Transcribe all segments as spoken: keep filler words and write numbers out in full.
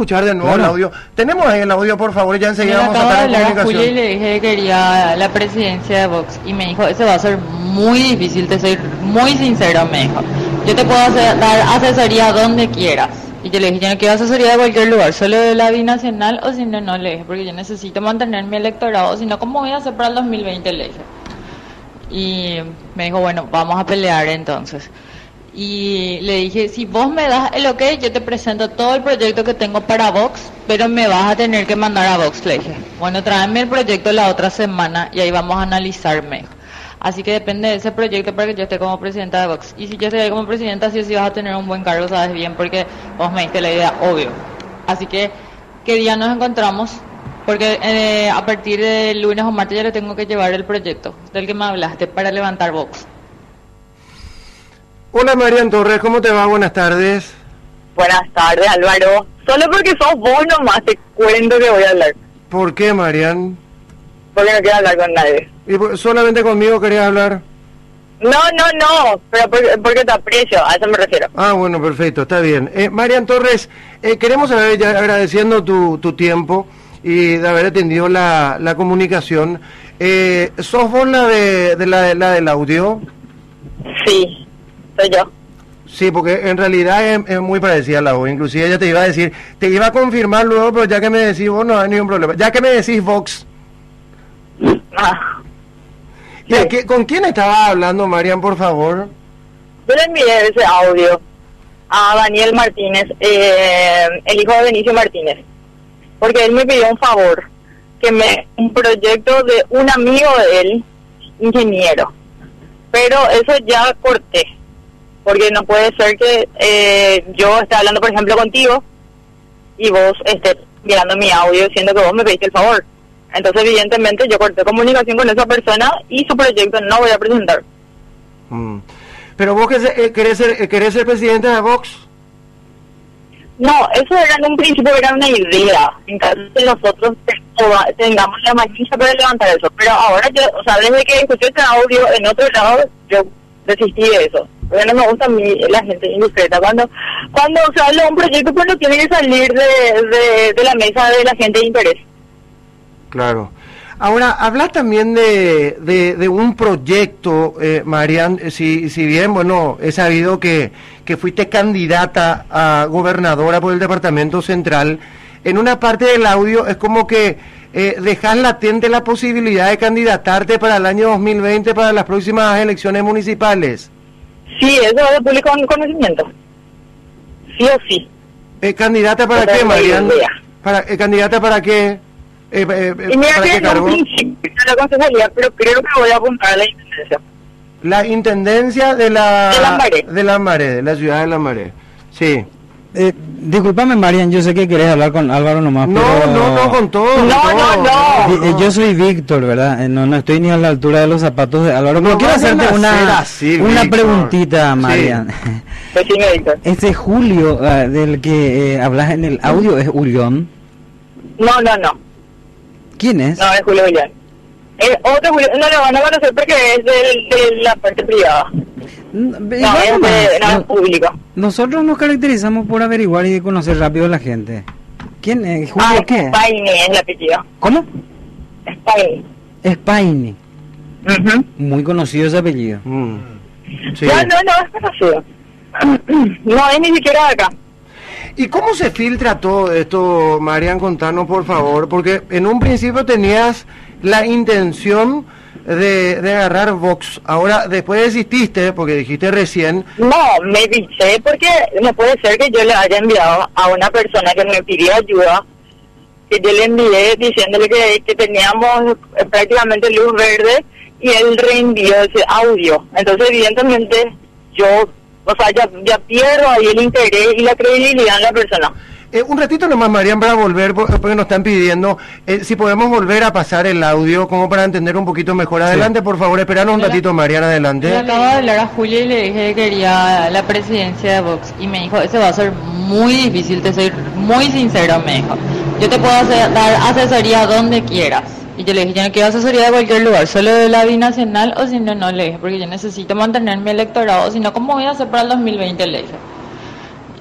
escuchar de nuevo Claro. el audio. Tenemos ahí el audio, por favor, ya enseguida Me vamos a acabo de estar en hablar a Julia y comunicación. le dije que quería la presidencia de Vox y me dijo, eso va a ser muy difícil, te soy muy sincero, me dijo. Yo te puedo hacer, dar asesoría donde quieras. Y yo le dije, yo no quiero asesoría de cualquier lugar, solo de la binacional, o si no, no, le dije, porque yo necesito mantener mi electorado, si no, ¿cómo voy a hacer para el dos mil veinte? Le dije. Y me dijo, bueno, vamos a pelear entonces. Y le dije, si vos me das el ok, yo te presento todo el proyecto que tengo para Vox, pero me vas a tener que mandar a Vox, le dije. Bueno, tráeme el proyecto la otra semana y ahí vamos a analizar, me dijo. Así que depende de ese proyecto para que yo esté como presidenta de Vox. Y si yo estoy como presidenta, sí o sí vas a tener un buen cargo, sabes bien, porque vos me diste la idea, obvio. Así que, ¿qué día nos encontramos? Porque eh, a partir del lunes o martes ya le tengo que llevar el proyecto del que me hablaste para levantar Vox. Hola, Marian Torres, ¿cómo te va? Buenas tardes. Buenas tardes, Álvaro. Solo porque sos vos nomás te cuento que voy a hablar. ¿Por qué, Marian? Porque no quiero hablar con nadie. ¿Y por- solamente conmigo querías hablar? No, no, no. Pero porque, porque te aprecio, a eso me refiero. Ah, bueno, perfecto, está bien. Eh, Marian Torres, eh, queremos saber, ya agradeciendo tu, tu tiempo y de haber atendido la, la comunicación. Eh, ¿Sos vos la, de, de la, la del audio? Sí, soy yo. Sí, porque en realidad es, es muy parecida a la voz. Inclusive ella te iba a decir, te iba a confirmar luego, pero ya que me decís vos no hay ningún problema. Ya que me decís Vox. Ah. ¿Y a qué- ¿Con quién estaba hablando, Marian, por favor? Yo le envié ese audio a Daniel Martínez, eh, el hijo de Benicio Martínez, porque él me pidió un favor, que me un proyecto de un amigo de él, ingeniero, pero eso ya corté, porque no puede ser que eh, yo esté hablando, por ejemplo, contigo y vos estés mirando mi audio diciendo que vos me pediste el favor. Entonces, evidentemente, yo corté comunicación con esa persona y su proyecto no voy a presentar. Mm. Pero vos que se- eh, querés, ser, eh, querés ser presidente de Vox. No, eso era en un principio, era una idea, en caso de que nosotros te- tengamos la maquilla para levantar eso. Pero ahora yo, o sea, desde que escuché ese audio en otro lado, yo desistí de eso. Porque no me gusta a mí la gente indiscreta. Cuando cuando se habla de un proyecto, pues no tiene que salir de, de, de la mesa de la gente de interés. Claro. Ahora, hablas también de, de, de un proyecto, eh, Marian, eh, si, si bien, bueno, he sabido que, que fuiste candidata a gobernadora por el Departamento Central, en una parte del audio es como que eh, dejas latente la posibilidad de candidatarte para el año dos mil veinte, para las próximas elecciones municipales. Sí, eso es de público conocimiento. Sí o sí. Eh, ¿Candidata para Esa qué, es la Marian? idea. Para, eh, ¿Candidata para qué? Eh, eh, Y mira ¿Para que qué en un cargo? principio a la concejalía, pero creo que voy a apuntar a la intendencia. La intendencia de la De Lambaré. de Lambaré, de la ciudad de Lambaré. Sí. Eh, disculpame, Marian, yo sé que querés hablar con Álvaro nomás, No, pero... no, no, con todo. con No, todo, no, Di- eh, Yo soy Víctor, ¿verdad? Eh, No, no estoy ni a la altura de los zapatos de Álvaro. No Pero quiero vayan hacerte a ser una, así, una Víctor. preguntita, Marian. Decime, Víctor. Este Julio, ah, del que eh, hablas en el audio, ¿es Julián? No, no, no. ¿Quién es? No, es Julio Julián. Es otro Julio, no lo van a conocer porque es del, de la parte privada. N- No, igual es, nomás, de, no, es no- público. Nosotros nos caracterizamos por averiguar y conocer rápido a la gente. ¿Quién es? ¿Julio Ah, qué? Spaini es el apellido. ¿Cómo? Spaini. Spaini. Uh Muy conocido ese apellido. Mm. Sí. No, no, no, es conocido. No es ni siquiera de acá. ¿Y cómo se filtra todo esto, Marian? Contanos, por favor, porque en un principio tenías la intención de, de agarrar Vox. Ahora, después desististe, porque dijiste recién, No, me dice porque no puede ser que yo le haya enviado a una persona que me pidió ayuda, que yo le envié diciéndole que, que teníamos eh, prácticamente luz verde y él reenvió ese audio. Entonces, evidentemente, yo, o sea, ya, ya pierdo ahí el interés y la credibilidad en la persona. Eh, un ratito nomás, Marian, para volver, por- porque nos están pidiendo, eh, si podemos volver a pasar el audio, como para entender un poquito mejor. Adelante, por favor, esperanos un Hola. ratito, Marian, Le adelante. acabo de hablar a Julia y le dije que quería la presidencia de Vox y me dijo, eso va a ser muy difícil, te soy muy sincero, me dijo. Yo te puedo hacer, dar asesoría donde quieras. Y yo le dije, yo no quiero asesoría de cualquier lugar, solo de la binacional, o si no, no, le dije, porque yo necesito mantener mi electorado, si no, ¿cómo voy a hacer para el dos mil veinte? Le dije.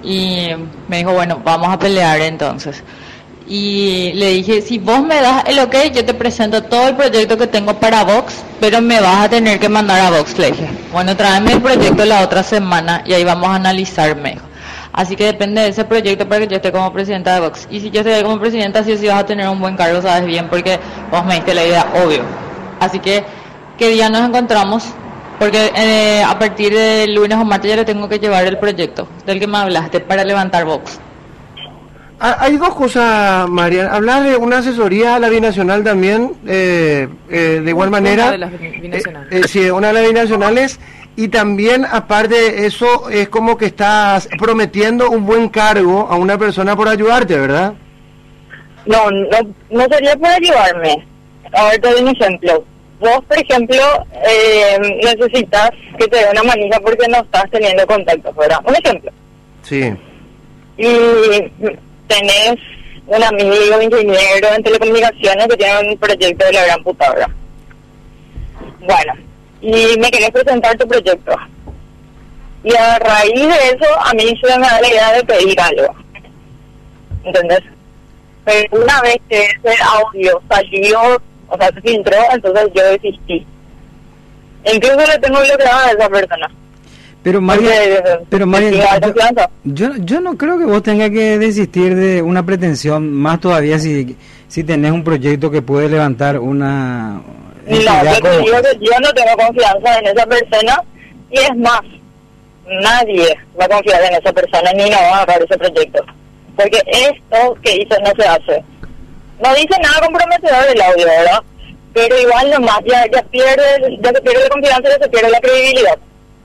Y me dijo, bueno, vamos a pelear entonces. Y le dije, si vos me das el ok, yo te presento todo el proyecto que tengo para Vox, pero me vas a tener que mandar a Vox, le dije. Bueno, tráeme el proyecto la otra semana y ahí vamos a analizar, me dijo. Así que depende de ese proyecto para que yo esté como presidenta de Vox. Y si yo estoy como presidenta, sí o sí vas a tener un buen cargo, sabes bien, porque vos me diste la idea, obvio. Así que, ¿qué día nos encontramos? Porque eh, a partir del lunes o martes ya le tengo que llevar el proyecto del que me hablaste para levantar Vox. Hay dos cosas, Marian. Hablar de una asesoría a la binacional también, eh, eh, de igual manera. Una de las binacionales. Eh, eh, sí, una de las binacionales. Y también, aparte de eso, es como que estás prometiendo un buen cargo a una persona por ayudarte, ¿verdad? No, no, no sería por ayudarme. A ver, te doy un ejemplo. Vos, por ejemplo, eh, necesitas que te dé una manija porque no estás teniendo contacto, ¿verdad? Un ejemplo. Sí. Y tenés un amigo ingeniero en telecomunicaciones que tiene un proyecto de la gran puta, ¿verdad? Bueno, y me querés presentar tu proyecto. Y a raíz de eso, a mí se me da la idea de pedir algo. ¿Entendés? Pero una vez que ese audio salió, o sea, se filtró, entonces yo desistí. Incluso le tengo bloqueado a esa persona. Pero María, Porque, pero María, porque hay confianza. yo, yo, yo no creo que vos tengas que desistir de una pretensión, más todavía si, si tenés un proyecto que puede levantar una... No, yo te digo que yo no tengo confianza en esa persona, y es más, nadie va a confiar en esa persona ni no va a agarrar ese proyecto. Porque esto que hizo no se hace. No dice nada comprometedor el audio, ¿verdad? Pero igual nomás ya, ya pierde, ya se pierde la confianza, ya se pierde la credibilidad.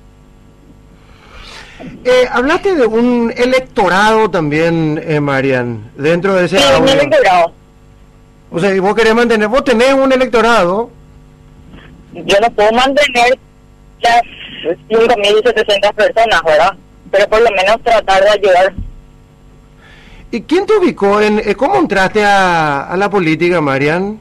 Eh, hablaste de un electorado también, eh, Marian, dentro de ese Sí, audio. un electorado. O sea, y vos querés mantener, vos tenés un electorado. Yo no puedo mantener las cinco mil setecientas personas, ¿verdad? Pero por lo menos tratar de ayudar. ¿Y quién te ubicó en, eh, cómo entraste a, a la política, Marian?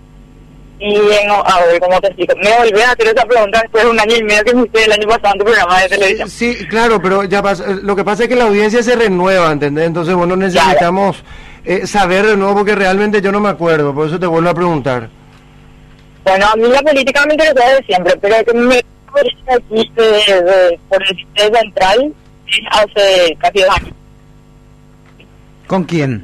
Y en, a ver, ¿cómo te explico? Me volví a hacer esa pregunta después de un año y medio que me el año pasado en tu programa de televisión. Sí, claro, pero ya pasa, lo que pasa es que la audiencia se renueva, ¿entendés? Entonces, bueno, necesitamos eh, saber de nuevo porque realmente yo no me acuerdo, por eso te vuelvo a preguntar. Bueno, a mí la política me interesó desde siempre, pero que me política aquí de, de, por el Distrito Central hace casi dos años. ¿Con quién?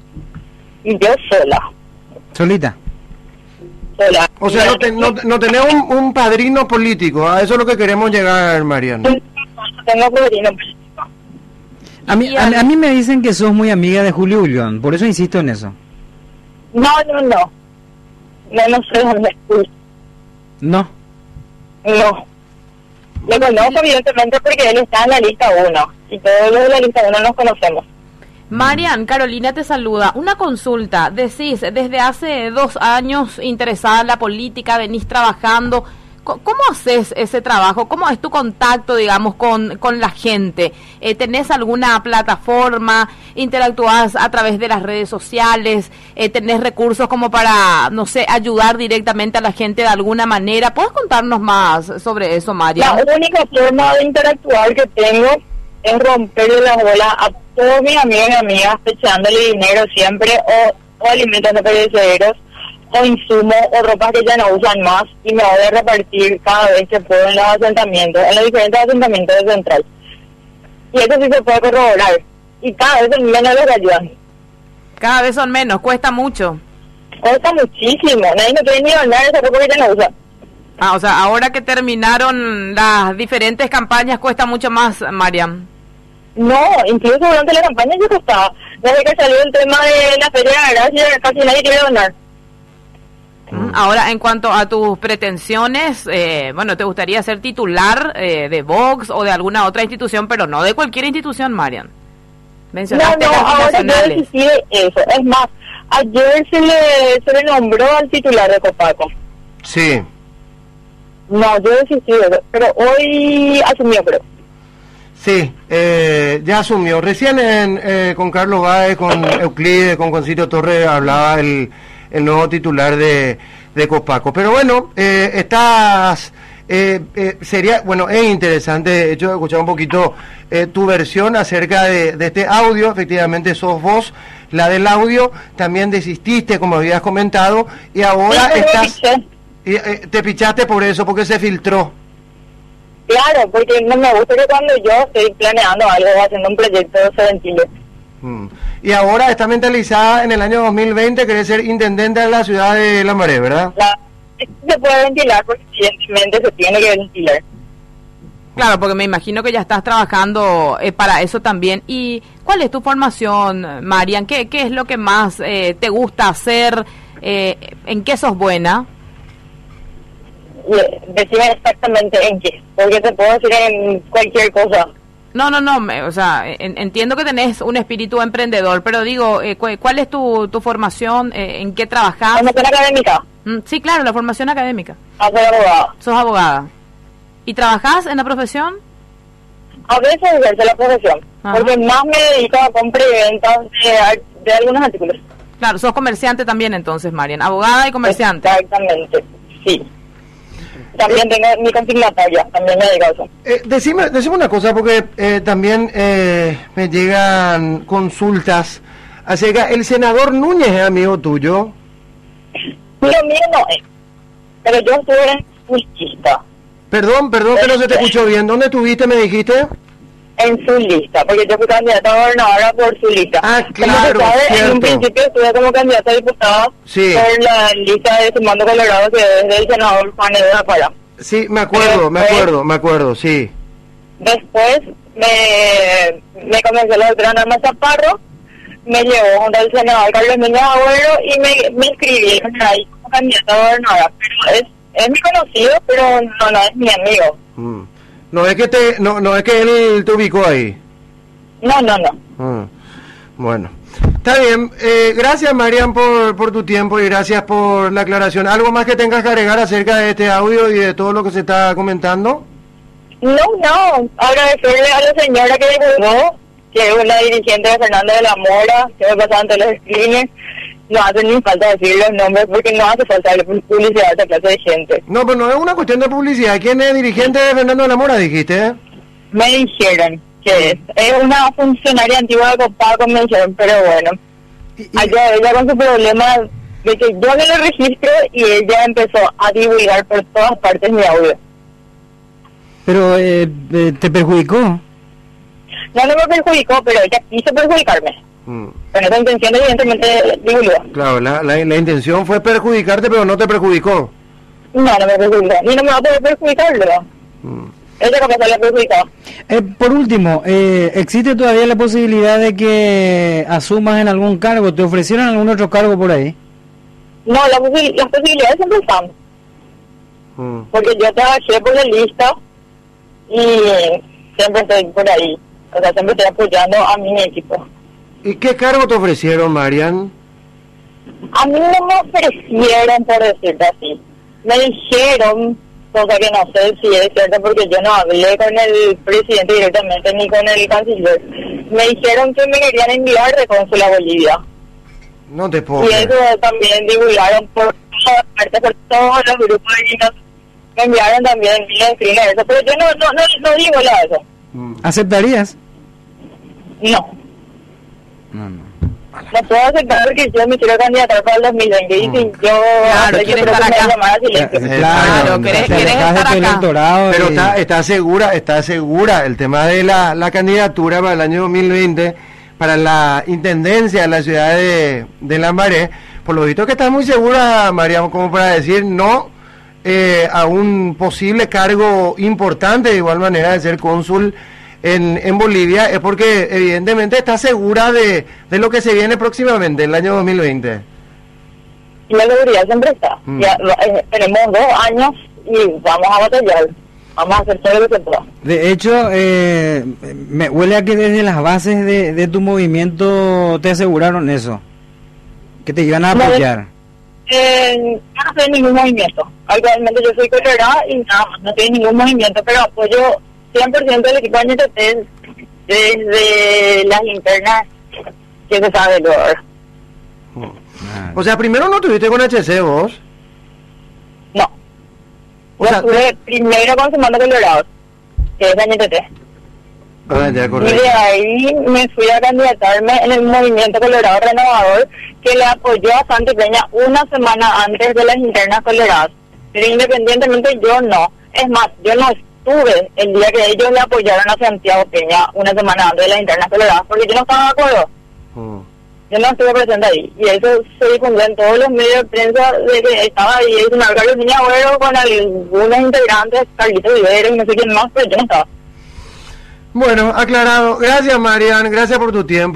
Y yo sola, ¿Solita? sola. O sea, no, te, no, no tenés un, un padrino político, a eso es lo que queremos llegar, Marian. No tengo padrino político. A mí, a, a mí me dicen que sos muy amiga de Julio Ulloa, por eso insisto en eso. No, no, no. No, no sé dónde estoy. No. No. Lo conozco evidentemente porque él está en la lista uno. Y todos los de la lista uno nos conocemos. Marian, Carolina te saluda. Una consulta. Decís, desde hace dos años interesada en la política, venís trabajando. ¿Cómo haces ese trabajo? ¿Cómo es tu contacto, digamos, con, con la gente? Eh, ¿Tenés alguna plataforma? ¿Interactúas a través de las redes sociales? Eh, ¿Tenés recursos como para, no sé, ayudar directamente a la gente de alguna manera? ¿Puedes contarnos más sobre eso, María? La única forma de interactuar que tengo es romperle las bolas a todos mis amigos y amigas, echándole dinero siempre o, o alimentos no perecederos, o insumos o ropas que ya no usan más, y me voy a repartir cada vez que puedo en los asentamientos, en los diferentes asentamientos de Central. Y eso sí se puede corroborar. Y cada vez son menos los que ayudan. Cada vez son menos, cuesta mucho. Cuesta muchísimo. Nadie no quiere ni donar esa ropa que ya no usa. Ah, o sea, ahora que terminaron las diferentes campañas cuesta mucho más, Mariam. No, incluso durante la campaña ya costaba. Desde que salió el tema de la Feria de Gracia, casi nadie quiere donar. Ahora, en cuanto a tus pretensiones, eh, bueno, ¿te gustaría ser titular eh, de Vox o de alguna otra institución, pero no de cualquier institución, Marian? Mencionaste No, no, las ahora yo nacionales. decidí de eso. Es más, ayer se le, se le nombró al titular de Copaco. Sí. No, yo desistí de eso, pero hoy asumió, creo. Sí, eh, ya asumió. Recién en, eh, con Carlos Báez, con Euclides, con Concilio Torres, hablaba el, el nuevo titular de, de Copaco. Pero bueno, eh, estás Eh, eh, sería, bueno, es interesante, de hecho, escuchar un poquito eh, tu versión acerca de, de este audio. Efectivamente, sos vos la del audio, también desististe, como habías comentado, y ahora Sí, estás... me piché. Y, eh, te pichaste por eso, porque se filtró. Claro, porque no me gusta que cuando yo estoy planeando algo o haciendo un proyecto se ventile. Mm. Y ahora está mentalizada en el año dos mil veinte, querés ser intendente de la ciudad de Lambaré, ¿verdad? La, se puede ventilar porque evidentemente se tiene que ventilar. Claro, porque me imagino que ya estás trabajando eh, para eso también. ¿Y cuál es tu formación, Marian? ¿Qué, qué es lo que más eh, te gusta hacer? Eh, ¿En qué sos buena? Y decime exactamente en qué, porque te puedo decir en cualquier cosa. No, no, no, me, o sea, en, entiendo que tenés un espíritu emprendedor, pero digo, eh, cu- ¿cuál es tu, tu formación? Eh, ¿En qué trabajás? Formación académica, Mm, sí, claro, la formación académica. a ser abogada. Sos abogada. ¿Y trabajás en la profesión? A veces ejerce la profesión, Ajá. porque más me dedico a compra y venta de, de algunos artículos. Claro, sos comerciante también entonces, Marian. Abogada y comerciante. Exactamente, sí. También tengo mi consignataria, también me dedico a eso. Eh, decime, decime una cosa, porque eh, también eh, me llegan consultas acerca. El senador Núñez es amigo tuyo. Lo mío no es, pero yo estuve en su lista, Perdón, perdón que no se te escuchó bien. ¿Dónde estuviste, me dijiste? en su lista, porque yo fui candidata a gobernadora por su lista. Ah, Como claro, se sabe, en cierto. un principio estuve como candidata a diputada Sí. por la lista de Sumando Colorado, que es del senador Juan Eduardo Pará. Sí, me acuerdo, me acuerdo, me acuerdo, sí. Después me, me convenció la doctora Norma Zaparro, me llevó junto al senador Carlos Méndez Agüero y me, me inscribí ahí como candidata a gobernadora. Pero es, es mi conocido, pero no, no es mi amigo. Mm. No es que te, no, no es que él te ubicó ahí. No, no, no. Ah, bueno, está bien. Eh, gracias, Marian, por, por tu tiempo y gracias por la aclaración. ¿Algo más que tengas que agregar acerca de este audio y de todo lo que se está comentando? No, no. Agradecerle a la señora que divulgó, que es una dirigente de Fernando de la Mora, que me pasaban todos los screeners. No hace ni falta decir los nombres porque no hace falta darle publicidad a esta clase de gente. No, pero no es una cuestión de publicidad. ¿Quién es dirigente de Fernando de la Mora, dijiste? Me dijeron que es. Es una funcionaria antigua de Copaco, me dijeron, pero bueno. Y- y- Allá ella con su problema de que yo no le registro y ella empezó a divulgar por todas partes mi audio. Pero eh, eh, te perjudicó. No, no me perjudicó, pero ella quiso perjudicarme. Mm, Con esa intención, evidentemente, divulgó. claro, la, la, la intención fue perjudicarte, pero no te perjudicó. No, no me perjudicó. Ni no me va a poder perjudicarlo. Mm. Ella capaz le ha perjudicado. Eh, por último, eh, ¿existe todavía la posibilidad de que asumas en algún cargo? ¿Te ofrecieron algún otro cargo por ahí? No, la posi- las posibilidades siempre están. Mm. Porque yo trabajé por la lista y siempre estoy por ahí. O sea, siempre estoy apoyando a mi equipo. ¿Y qué cargo te ofrecieron, Marian? A mí no me ofrecieron, por decirte así. Me dijeron, cosa que no sé si es cierto porque yo no hablé con el presidente directamente ni con el canciller. Me dijeron que me querían enviar de cónsul a Bolivia. No te puedo Y creer. eso también divulgaron por todas partes, por todos los grupos de niños. Me enviaron también el screen de eso, pero yo no, no, no, no digo nada de eso. Mm. ¿Aceptarías? No. No, no. No puedo aceptar porque yo me quiero candidatar para el dos mil veinte y si yo Claro, acepto, quiere creo estar que me acá. llamar a silencio. Eh, Claro, querés- te querés alejas de estar tu acá. electorado Pero y- está, está segura, está segura el tema de la, la candidatura para el año dos mil veinte para la intendencia de la ciudad de, de Lambaré. Por lo visto que está muy segura, María, como para decir no eh, a un posible cargo importante, de igual manera de ser cónsul en, en Bolivia, es porque evidentemente está segura de, de lo que se viene próximamente, el año dos mil veinte. Y la seguridad siempre está. Mm. Ya, eh, tenemos dos años y vamos a batallar. Vamos a hacer todo lo que se pueda. De hecho, eh, me huele a que desde las bases de, de tu movimiento te aseguraron eso, que te iban a No, apoyar. Eh, yo no estoy en ningún movimiento. Actualmente yo soy colorada y nada más, no estoy en ningún movimiento, pero apoyo cien por ciento del equipo de N T T desde las internas que se sabe luego. Ah, O sea, primero no tuviste con H C vos. No. O Yo sea, estuve primero con Semana Colorado, que es la N T T. ah, ya, Y correcto. de ahí me fui a candidatarme en el Movimiento Colorado Renovador, que le apoyó a Santi Peña una semana antes de las internas coloradas. Pero independientemente yo no. Es más, yo no estuve el día que ellos le apoyaron a Santiago Peña una semana antes de las internas coloradas, porque yo no estaba de acuerdo. Mm. Yo no estuve presente ahí. Y eso se difundió en todos los medios de prensa de que estaba ahí el senador Carlos Niña Agüero con algunos integrantes, Carlito Vivero y no sé quién más, pero yo no estaba. Bueno, aclarado. Gracias, Marian. Gracias por tu tiempo.